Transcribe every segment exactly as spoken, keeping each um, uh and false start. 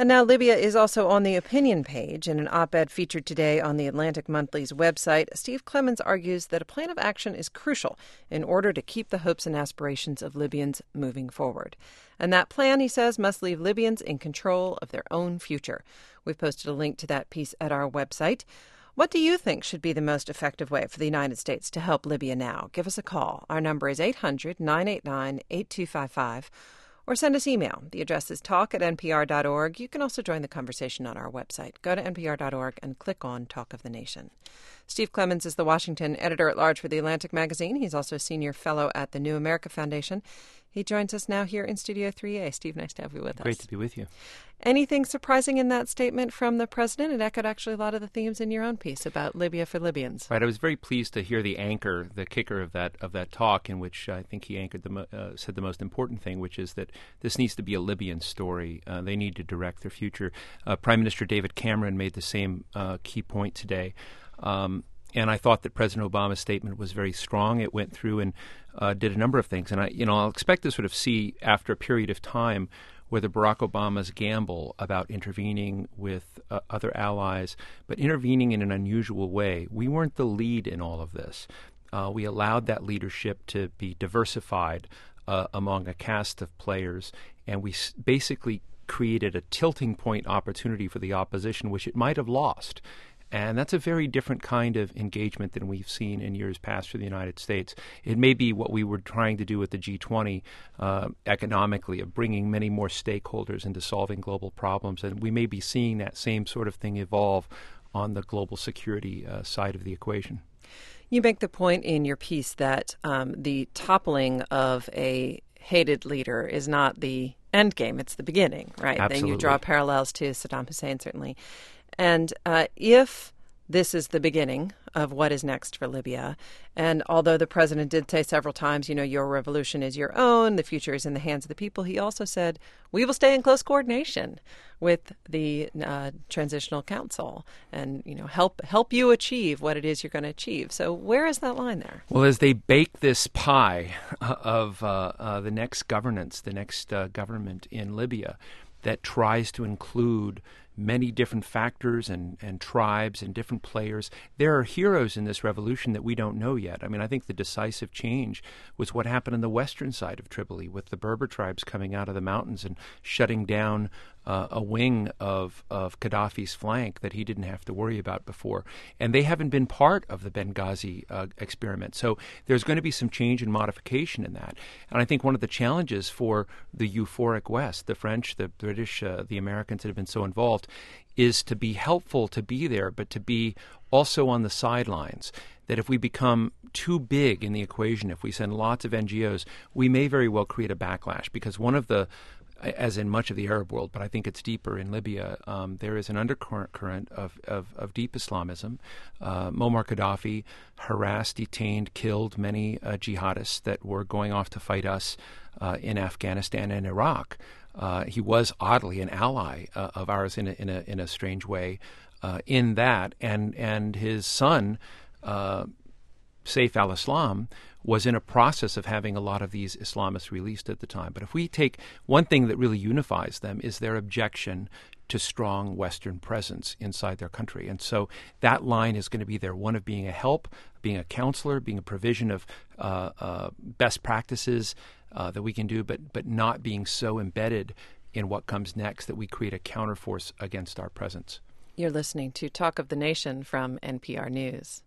And now Libya is also on the opinion page. In an op-ed featured today on the Atlantic Monthly's website, Steve Clemons argues that a plan of action is crucial in order to keep the hopes and aspirations of Libyans moving forward. And that plan, he says, must leave Libyans in control of their own future. We've posted a link to that piece at our website. What do you think should be the most effective way for the United States to help Libya now? Give us a call. Our number is eight hundred, nine eight nine, eight two five five. Or send us email. The address is talk at n p r dot org. You can also join the conversation on our website. Go to n p r dot org and click on Talk of the Nation. Steve Clemons is the Washington editor-at-large for The Atlantic magazine. He's also a senior fellow at the New America Foundation. He joins us now here in Studio three A. Steve, nice to have you with us. Great to be with you. Anything surprising in that statement from the president? It echoed actually a lot of the themes in your own piece about Libya for Libyans. Right. I was very pleased to hear the anchor, the kicker of that of that talk, in which I think he anchored the mo- uh, said the most important thing, which is that this needs to be a Libyan story. Uh, they need to direct their future. Uh, Prime Minister David Cameron made the same uh, key point today. Um, And I thought that President Obama's statement was very strong. It went through and uh, did a number of things. And I, you know, I'll expect to sort of see after a period of time whether Barack Obama's gamble about intervening with uh, other allies, but intervening in an unusual way. We weren't the lead in all of this. Uh, we allowed that leadership to be diversified uh, among a cast of players, and we s- basically created a tilting point opportunity for the opposition, which it might have lost. And that's a very different kind of engagement than we've seen in years past for the United States. It may be what we were trying to do with the G twenty uh, economically, of bringing many more stakeholders into solving global problems. And we may be seeing that same sort of thing evolve on the global security uh, side of the equation. You make the point in your piece that um, the toppling of a hated leader is not the end game. It's the beginning, right? Absolutely. Then you draw parallels to Saddam Hussein, certainly. And uh, if this is the beginning of what is next for Libya, and although the president did say several times, you know, your revolution is your own, the future is in the hands of the people, he also said, we will stay in close coordination with the uh, Transitional Council and, you know, help help you achieve what it is you're going to achieve. So where is that line there? Well, as they bake this pie of uh, uh, the next governance, the next uh, government in Libya that tries to include many different factors and, and tribes and different players. There are heroes in this revolution that we don't know yet. I mean, I think the decisive change was what happened on the western side of Tripoli with the Berber tribes coming out of the mountains and shutting down uh, a wing of, of Gaddafi's flank that he didn't have to worry about before. And they haven't been part of the Benghazi uh, experiment. So there's going to be some change and modification in that. And I think one of the challenges for the euphoric West, the French, the British, uh, the Americans that have been so involved, is to be helpful, to be there, but to be also on the sidelines. That if we become too big in the equation, if we send lots of N G Os, we may very well create a backlash. Because one of the, as in much of the Arab world, but I think it's deeper in Libya, um, there is an undercurrent current of, of, of deep Islamism. Uh, Muammar Gaddafi harassed, detained, killed many uh, jihadists that were going off to fight us uh, in Afghanistan and Iraq. Uh, he was oddly an ally uh, of ours in a, in a in a strange way uh, in that, and and his son, uh, Saif al-Islam, was in a process of having a lot of these Islamists released at the time. But if we take one thing that really unifies them is their objection to strong Western presence inside their country. And so that line is going to be there, one of being a help, being a counselor, being a provision of uh, uh, best practices uh, that we can do, but but not being so embedded in what comes next that we create a counterforce against our presence. You're listening to Talk of the Nation from N P R News.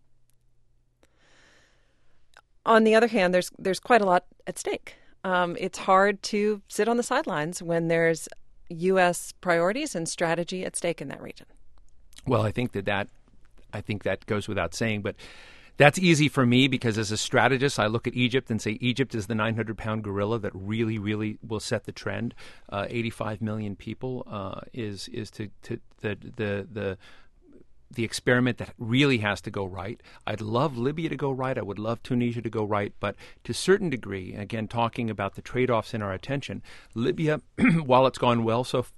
On the other hand, there's there's quite a lot at stake. Um, it's hard to sit on the sidelines when there's U S priorities and strategy at stake in that region. Well, I think that that I think that goes without saying, but that's easy for me because as a strategist, I look at Egypt and say Egypt is the nine hundred pound gorilla that really, really will set the trend. Uh, eighty-five million people uh, is is to, to the the the the experiment that really has to go right. I'd love Libya to go right. I would love Tunisia to go right. But to a certain degree, again, talking about the trade-offs in our attention, Libya, while it's gone well so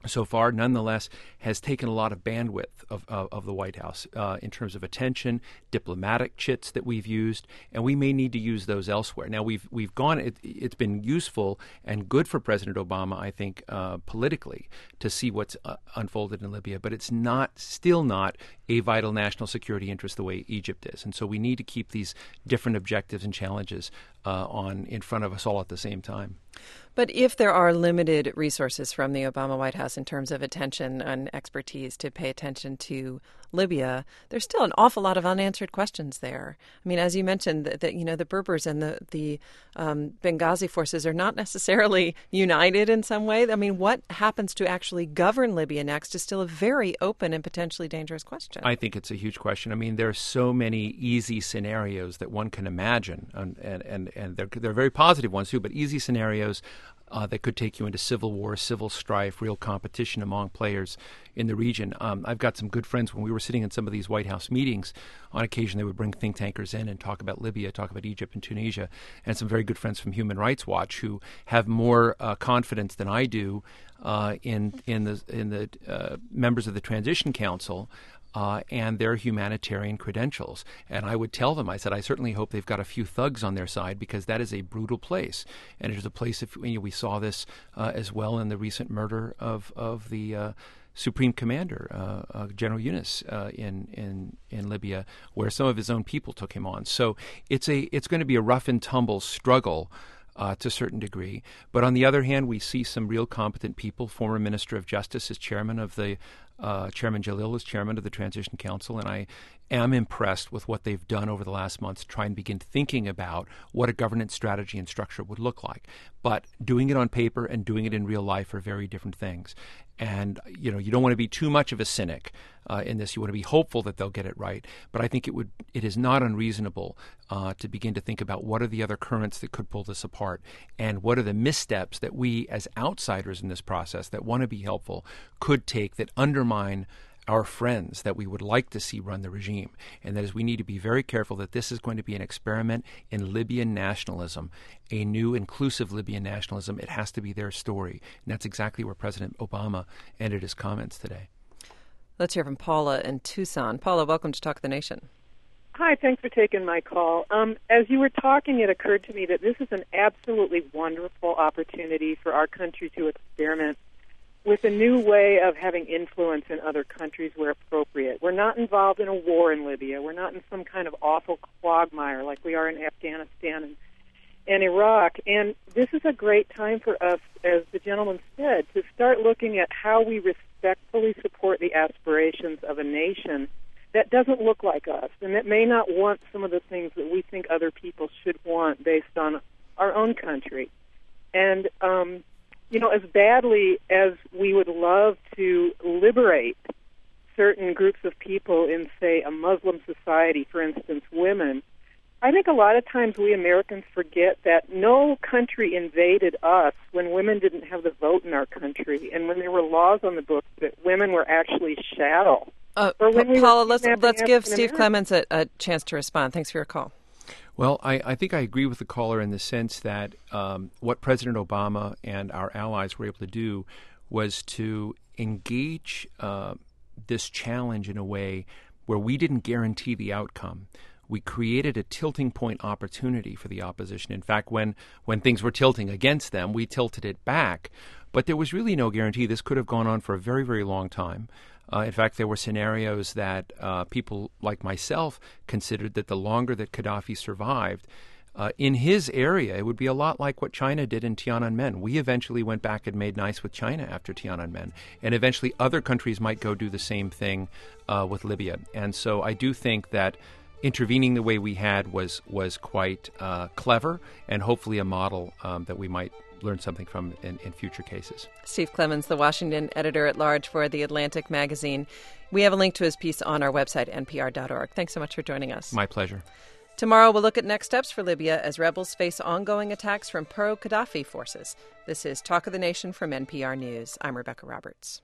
so far, nonetheless, has taken a lot of bandwidth of, of, of the White House uh, in terms of attention, diplomatic chits that we've used, and we may need to use those elsewhere. Now, we've we've gone. It, it's been useful and good for President Obama, I think, uh, politically, to see what's uh, unfolded in Libya, but it's not still not a vital national security interest the way Egypt is, and so we need to keep these different objectives and challenges uh, on in front of us all at the same time. But if there are limited resources from the Obama White House in terms of attention and expertise to pay attention to Libya, there's still an awful lot of unanswered questions there. I mean, as you mentioned, that, that you know the Berbers and the the um, Benghazi forces are not necessarily united in some way. I mean, what happens to actually govern Libya next is still a very open and potentially dangerous question. I think it's a huge question. I mean, there are so many easy scenarios that one can imagine, and and and, and they're they're very positive ones too, but easy scenarios Uh, that could take you into civil war, civil strife, real competition among players in the region. Um, I've got some good friends. When we were sitting in some of these White House meetings, on occasion they would bring think tankers in and talk about Libya, talk about Egypt and Tunisia, and some very good friends from Human Rights Watch who have more uh, confidence than I do uh, in in the in the uh, members of the Transition Council Uh, and their humanitarian credentials. And I would tell them, I said, I certainly hope they've got a few thugs on their side, because that is a brutal place. And it is a place, if you know, we saw this uh, as well in the recent murder of, of the uh, Supreme Commander, uh, uh, General Yunus, uh, in, in in Libya, where some of his own people took him on. So it's a it's going to be a rough and tumble struggle Uh, to a certain degree. But on the other hand, we see some real competent people. Former Minister of Justice is chairman of the, uh, Chairman Jalil is chairman of the Transition Council, and I am impressed with what they've done over the last months to try and begin thinking about what a governance strategy and structure would look like. But doing it on paper and doing it in real life are very different things. And, you know, you don't want to be too much of a cynic uh, in this. You want to be hopeful that they'll get it right. But I think it would it is not unreasonable uh, to begin to think about what are the other currents that could pull this apart, and what are the missteps that we as outsiders in this process that want to be helpful could take that undermine our friends that we would like to see run the regime. And that is, we need to be very careful that this is going to be an experiment in Libyan nationalism, a new inclusive Libyan nationalism. It has to be their story. And that's exactly where President Obama ended his comments today. Let's hear from Paula in Tucson. Paula, welcome to Talk of the Nation. Hi, thanks for taking my call. Um, as you were talking, it occurred to me that this is an absolutely wonderful opportunity for our country to experiment with a new way of having influence in other countries where appropriate. We're not involved in a war in Libya. We're not in some kind of awful quagmire like we are in Afghanistan and, and Iraq. And this is a great time for us, as the gentleman said, to start looking at how we respectfully support the aspirations of a nation that doesn't look like us and that may not want some of the things that we think other people should want based on our own country. And, um, you know, as badly as we would love to liberate certain groups of people in, say, a Muslim society, for instance, women, I think a lot of times we Americans forget that no country invaded us when women didn't have the vote in our country and when there were laws on the books that women were actually chattel. Uh, we Paula, let's, let's give Steve Clements a, a chance to respond. Thanks for your call. Well, I, I think I agree with the caller in the sense that um, what President Obama and our allies were able to do was to engage uh, this challenge in a way where we didn't guarantee the outcome. We created a tilting point opportunity for the opposition. In fact, when, when things were tilting against them, we tilted it back. But there was really no guarantee. This could have gone on for a very, very long time. Uh, in fact, there were scenarios that uh, people like myself considered that the longer that Gaddafi survived, uh, in his area, it would be a lot like what China did in Tiananmen. We eventually went back and made nice with China after Tiananmen. And eventually other countries might go do the same thing uh, with Libya. And so I do think that intervening the way we had was, was quite uh, clever, and hopefully a model um, that we might learn something from in, in future cases. Steve Clements, the Washington editor-at-large for The Atlantic magazine. We have a link to his piece on our website, N P R dot org. Thanks so much for joining us. My pleasure. Tomorrow we'll look at next steps for Libya as rebels face ongoing attacks from pro-Gaddafi forces. This is Talk of the Nation from N P R News. I'm Rebecca Roberts.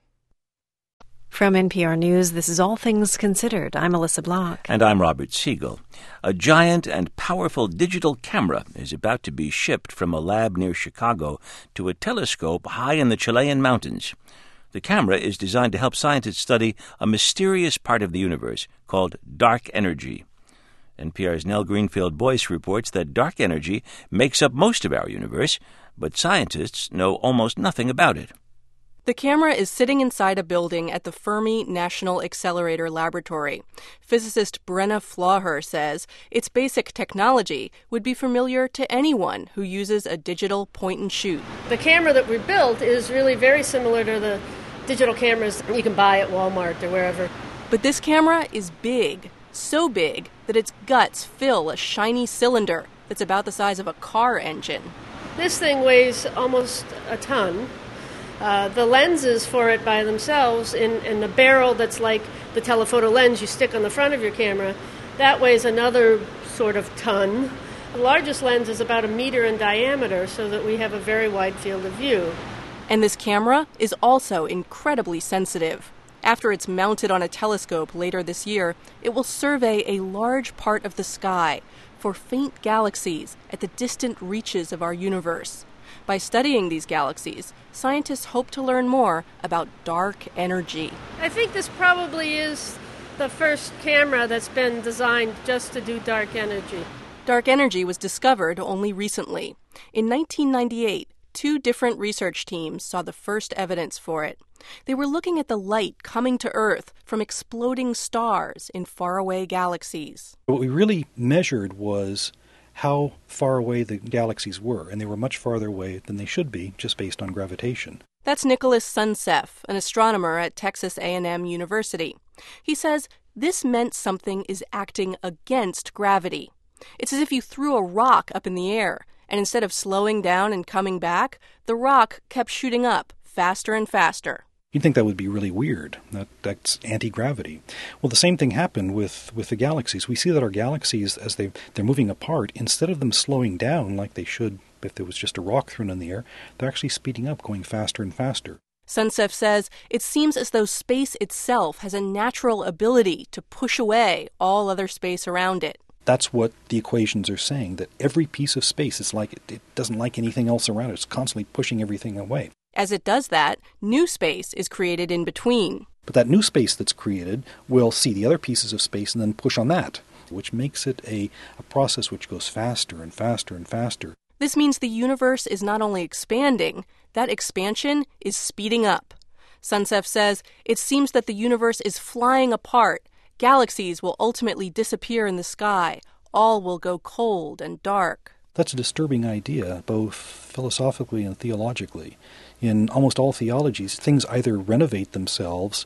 From N P R News, this is All Things Considered. I'm Alyssa Block. And I'm Robert Siegel. A giant and powerful digital camera is about to be shipped from a lab near Chicago to a telescope high in the Chilean mountains. The camera is designed to help scientists study a mysterious part of the universe called dark energy. N P R's Nell Greenfield-Boyce reports that dark energy makes up most of our universe, but scientists know almost nothing about it. The camera is sitting inside a building at the Fermi National Accelerator Laboratory. Physicist Brenna Flauher says its basic technology would be familiar to anyone who uses a digital point-and-shoot. The camera that we built is really very similar to the digital cameras you can buy at Walmart or wherever. But this camera is big, so big that its guts fill a shiny cylinder that's about the size of a car engine. This thing weighs almost a ton. Uh, the lenses for it by themselves, in, in the barrel that's like the telephoto lens you stick on the front of your camera, that weighs another sort of ton. The largest lens is about a meter in diameter, so that we have a very wide field of view. And this camera is also incredibly sensitive. After it's mounted on a telescope later this year, it will survey a large part of the sky for faint galaxies at the distant reaches of our universe. By studying these galaxies, scientists hope to learn more about dark energy. I think this probably is the first camera that's been designed just to do dark energy. Dark energy was discovered only recently. In nineteen ninety-eight, two different research teams saw the first evidence for it. They were looking at the light coming to Earth from exploding stars in faraway galaxies. What we really measured was how far away the galaxies were, and they were much farther away than they should be, just based on gravitation. That's Nicholas Sunsef, an astronomer at Texas A and M University. He says this meant something is acting against gravity. It's as if you threw a rock up in the air, and instead of slowing down and coming back, the rock kept shooting up faster and faster. You'd think that would be really weird. That that's anti-gravity. Well, the same thing happened with, with the galaxies. We see that our galaxies, as they, they're moving apart, instead of them slowing down like they should if there was just a rock thrown in the air, they're actually speeding up, going faster and faster. Sunsef says it seems as though space itself has a natural ability to push away all other space around it. That's what the equations are saying, that every piece of space is like it, it doesn't like anything else around it. It's constantly pushing everything away. As it does that, new space is created in between. But that new space that's created will see the other pieces of space and then push on that, which makes it a, a process which goes faster and faster and faster. This means the universe is not only expanding, that expansion is speeding up. Sunsef says it seems that the universe is flying apart. Galaxies will ultimately disappear in the sky. All will go cold and dark. That's a disturbing idea, both philosophically and theologically. In almost all theologies, things either renovate themselves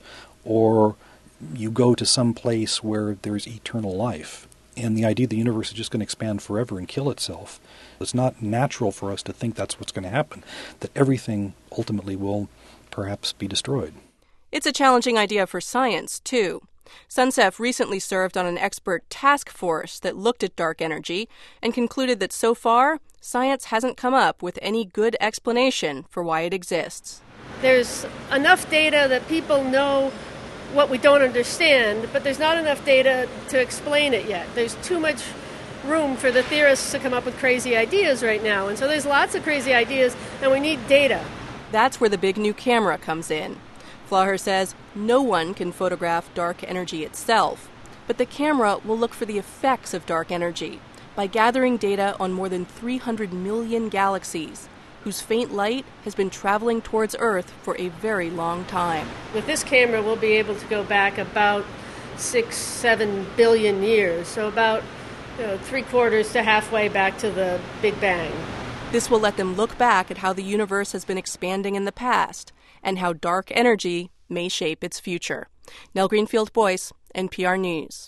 or you go to some place where there's eternal life. And the idea the universe is just going to expand forever and kill itself, it's not natural for us to think that's what's going to happen, that everything ultimately will perhaps be destroyed. It's a challenging idea for science, too. Sunsef recently served on an expert task force that looked at dark energy and concluded that so far, science hasn't come up with any good explanation for why it exists. There's enough data that people know what we don't understand, but there's not enough data to explain it yet. There's too much room for the theorists to come up with crazy ideas right now, and so there's lots of crazy ideas, and we need data. That's where the big new camera comes in. Flauher says no one can photograph dark energy itself, but the camera will look for the effects of dark energy by gathering data on more than three hundred million galaxies, whose faint light has been traveling towards Earth for a very long time. With this camera, we'll be able to go back about six, seven billion years, so about you know, three quarters to halfway back to the Big Bang. This will let them look back at how the universe has been expanding in the past and how dark energy may shape its future. Nell Greenfield-Boyce, N P R News.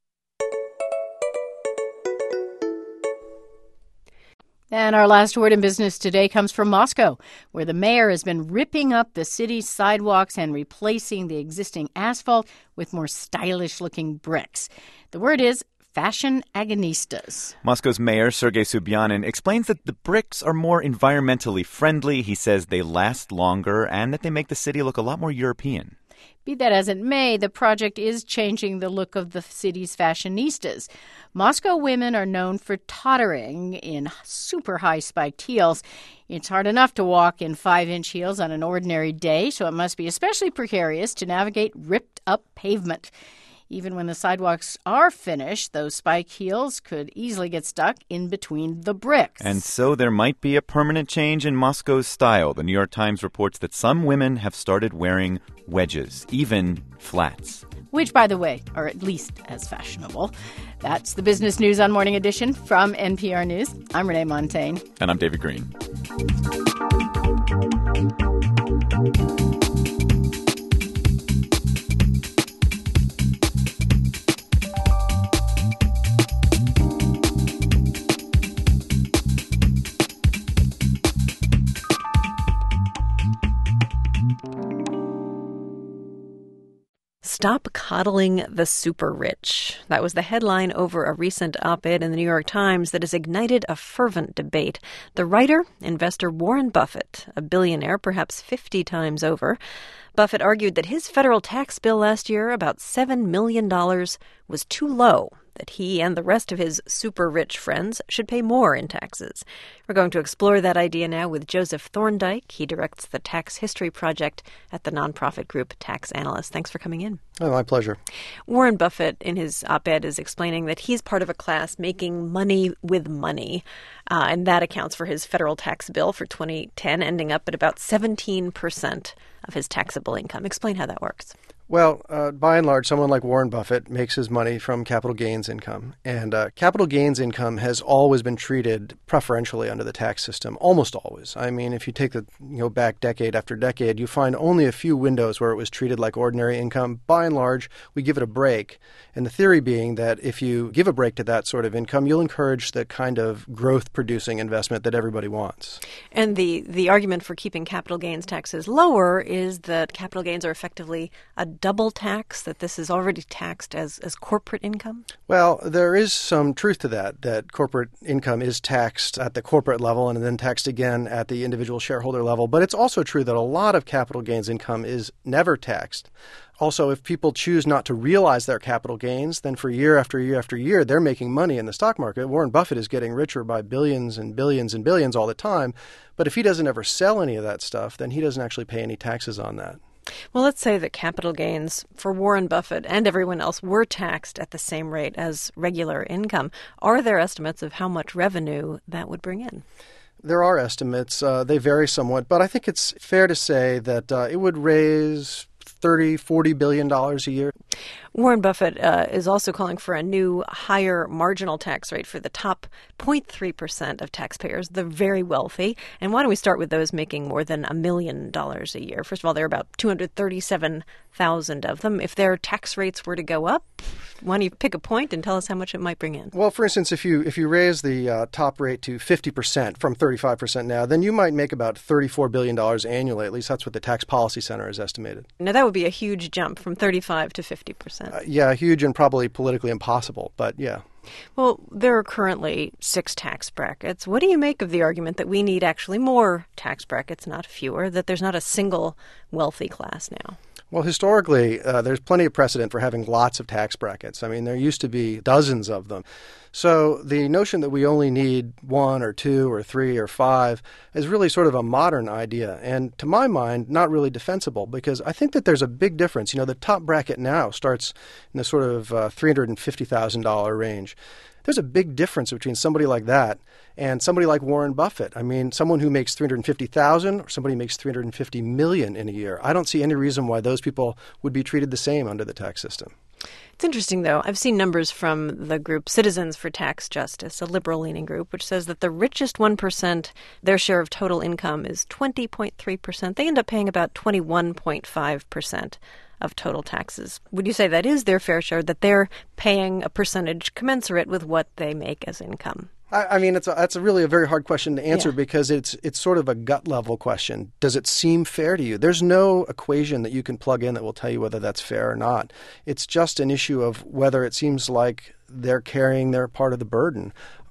And our last word in business today comes from Moscow, where the mayor has been ripping up the city's sidewalks and replacing the existing asphalt with more stylish-looking bricks. The word is fashion agonistas. Moscow's mayor, Sergei Sobyanin, explains that the bricks are more environmentally friendly. He says they last longer and that they make the city look a lot more European. Be that as it may, the project is changing the look of the city's fashionistas. Moscow women are known for tottering in super high spiked heels. It's hard enough to walk in five-inch heels on an ordinary day, so it must be especially precarious to navigate ripped-up pavement. Even when the sidewalks are finished, those spike heels could easily get stuck in between the bricks. And so there might be a permanent change in Moscow's style. The New York Times reports that some women have started wearing wedges, even flats. Which, by the way, are at least as fashionable. That's the Business News on Morning Edition from N P R News. I'm Renee Montaigne. And I'm David Green. Stop coddling the super rich. That was the headline over a recent op-ed in the New York Times that has ignited a fervent debate. The writer, investor Warren Buffett, a billionaire perhaps fifty times over, Buffett argued that his federal tax bill last year, about seven million dollars, was too low, that he and the rest of his super-rich friends should pay more in taxes. We're going to explore that idea now with Joseph Thorndike. He directs the Tax History Project at the nonprofit group Tax Analysts. Thanks for coming in. Oh, my pleasure. Warren Buffett, in his op-ed, is explaining that he's part of a class making money with money, uh, and that accounts for his federal tax bill for twenty ten ending up at about seventeen percent of his taxable income. Explain how that works. Well, uh, by and large, someone like Warren Buffett makes his money from capital gains income. And uh, capital gains income has always been treated preferentially under the tax system, almost always. I mean, if you take the you know back decade after decade, you find only a few windows where it was treated like ordinary income. By and large, we give it a break. And the theory being that if you give a break to that sort of income, you'll encourage the kind of growth-producing investment that everybody wants. And the, the argument for keeping capital gains taxes lower is that capital gains are effectively a double tax, that this is already taxed as, as corporate income? Well, there is some truth to that, that corporate income is taxed at the corporate level and then taxed again at the individual shareholder level. But it's also true that a lot of capital gains income is never taxed. Also, if people choose not to realize their capital gains, then for year after year after year, they're making money in the stock market. Warren Buffett is getting richer by billions and billions and billions all the time. But if he doesn't ever sell any of that stuff, then he doesn't actually pay any taxes on that. Well, let's say that capital gains for Warren Buffett and everyone else were taxed at the same rate as regular income. Are there estimates of how much revenue that would bring in? There are estimates. Uh, they vary somewhat, but I think it's fair to say that uh, it would raise thirty, forty billion dollars a year. Warren Buffett uh, is also calling for a new higher marginal tax rate for the top zero point three percent of taxpayers, the very wealthy. And why don't we start with those making more than a million dollars a year? First of all, there are about two hundred thirty-seven thousand of them. If their tax rates were to go up, why don't you pick a point and tell us how much it might bring in? Well, for instance, if you if you raise the uh, top rate to fifty percent from thirty-five percent now, then you might make about thirty-four billion dollars annually. At least that's what the Tax Policy Center has estimated. Now, that would be a huge jump from thirty-five to fifty percent. Uh, yeah, huge and probably politically impossible, but yeah. Well, there are currently six tax brackets. What do you make of the argument that we need actually more tax brackets, not fewer, that there's not a single wealthy class now? Well, historically, uh, there's plenty of precedent for having lots of tax brackets. I mean, there used to be dozens of them. So the notion that we only need one or two or three or five is really sort of a modern idea. And to my mind, not really defensible, because I think that there's a big difference. You know, the top bracket now starts in the sort of uh, three hundred fifty thousand dollars range. There's a big difference between somebody like that and somebody like Warren Buffett. I mean, someone who makes three hundred fifty thousand dollars or somebody who makes three hundred fifty million dollars in a year. I don't see any reason why those people would be treated the same under the tax system. It's interesting, though. I've seen numbers from the group Citizens for Tax Justice, a liberal-leaning group, which says that the richest one percent, their share of total income is twenty point three percent. They end up paying about twenty-one point five percent of total taxes. Would you say that is their fair share, that they're paying a percentage commensurate with what they make as income? I, I mean, it's a, that's a really a very hard question to answer yeah. because it's it's sort of a gut level question. Does it seem fair to you? There's no equation that you can plug in that will tell you whether that's fair or not. It's just an issue of whether it seems like they're carrying their part of the burden.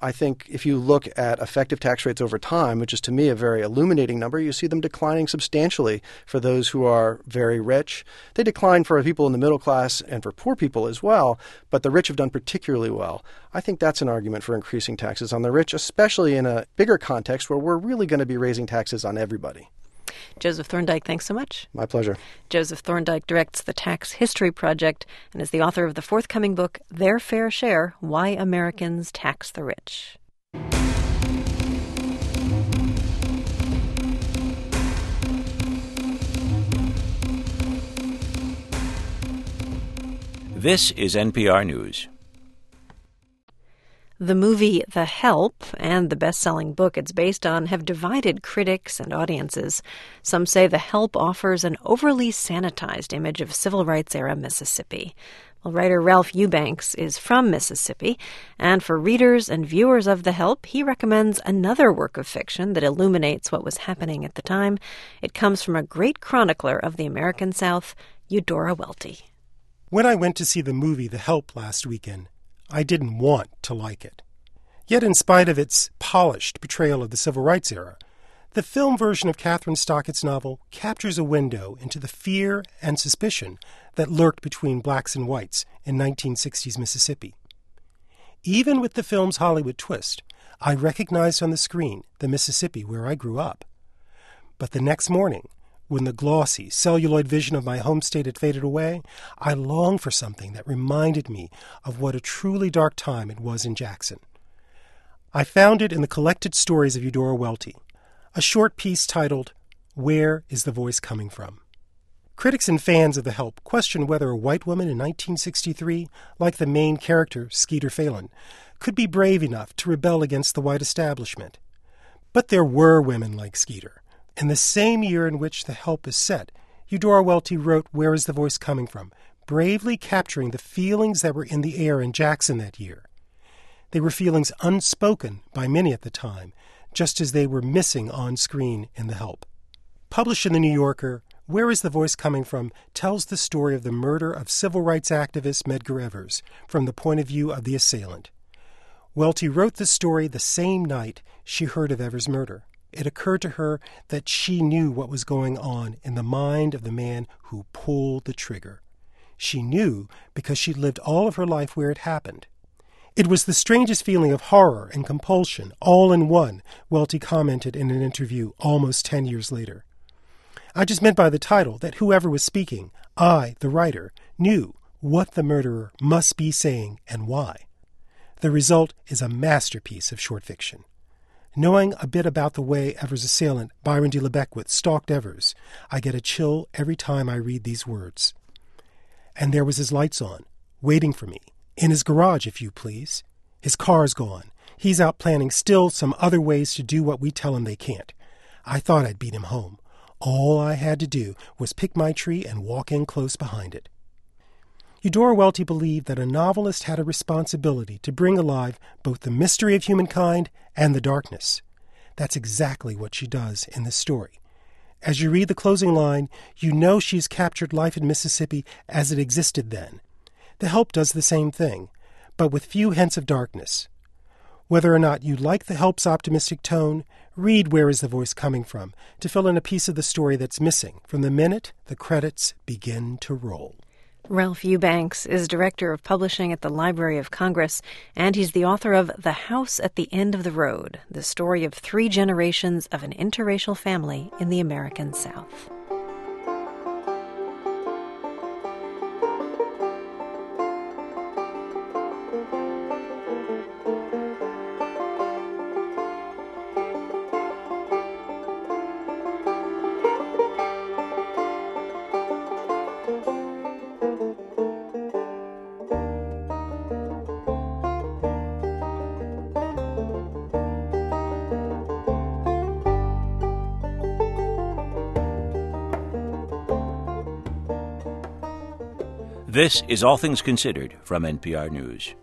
I think if you look at effective tax rates over time, which is to me a very illuminating number, you see them declining substantially for those who are very rich. They decline for people in the middle class and for poor people as well, but the rich have done particularly well. I think that's an argument for increasing taxes on the rich, especially in a bigger context where we're really going to be raising taxes on everybody. Joseph Thorndike, thanks so much. My pleasure. Joseph Thorndike directs the Tax History Project and is the author of the forthcoming book, Their Fair Share, Why Americans Tax the Rich. This is N P R News. The movie The Help and the best-selling book it's based on have divided critics and audiences. Some say The Help offers an overly sanitized image of civil rights-era Mississippi. Well, writer Ralph Eubanks is from Mississippi, and for readers and viewers of The Help, he recommends another work of fiction that illuminates what was happening at the time. It comes from a great chronicler of the American South, Eudora Welty. When I went to see the movie The Help last weekend, I didn't want to like it. Yet in spite of its polished portrayal of the civil rights era, the film version of Catherine Stockett's novel captures a window into the fear and suspicion that lurked between blacks and whites in nineteen sixties Mississippi. Even with the film's Hollywood twist, I recognized on the screen the Mississippi where I grew up. But the next morning, when the glossy, celluloid vision of my home state had faded away, I longed for something that reminded me of what a truly dark time it was in Jackson. I found it in the collected stories of Eudora Welty, a short piece titled, Where is the Voice Coming From? Critics and fans of The Help question whether a white woman in nineteen sixty-three, like the main character, Skeeter Phelan, could be brave enough to rebel against the white establishment. But there were women like Skeeter. In the same year in which The Help is set, Eudora Welty wrote Where is the Voice Coming From?, bravely capturing the feelings that were in the air in Jackson that year. They were feelings unspoken by many at the time, just as they were missing on screen in The Help. Published in The New Yorker, Where is the Voice Coming From? Tells the story of the murder of civil rights activist Medgar Evers from the point of view of the assailant. Welty wrote the story the same night she heard of Evers' murder. It occurred to her that she knew what was going on in the mind of the man who pulled the trigger. She knew because she'd lived all of her life where it happened. It was the strangest feeling of horror and compulsion, all in one, Welty commented in an interview almost ten years later. I just meant by the title that whoever was speaking, I, the writer, knew what the murderer must be saying and why. The result is a masterpiece of short fiction. Knowing a bit about the way Evers' assailant, Byron D. LeBeckwith, stalked Evers, I get a chill every time I read these words. And there was his lights on, waiting for me, in his garage, if you please. His car's gone. He's out planning still some other ways to do what we tell him they can't. I thought I'd beat him home. All I had to do was pick my tree and walk in close behind it. Eudora Welty believed that a novelist had a responsibility to bring alive both the mystery of humankind and the darkness. That's exactly what she does in this story. As you read the closing line, you know she's captured life in Mississippi as it existed then. The Help does the same thing, but with few hints of darkness. Whether or not you like The Help's optimistic tone, read Where is the Voice Coming From? To fill in a piece of the story that's missing from the minute the credits begin to roll. Ralph Eubanks is Director of Publishing at the Library of Congress, and he's the author of The House at the End of the Road, the story of three generations of an interracial family in the American South. This is All Things Considered from N P R News.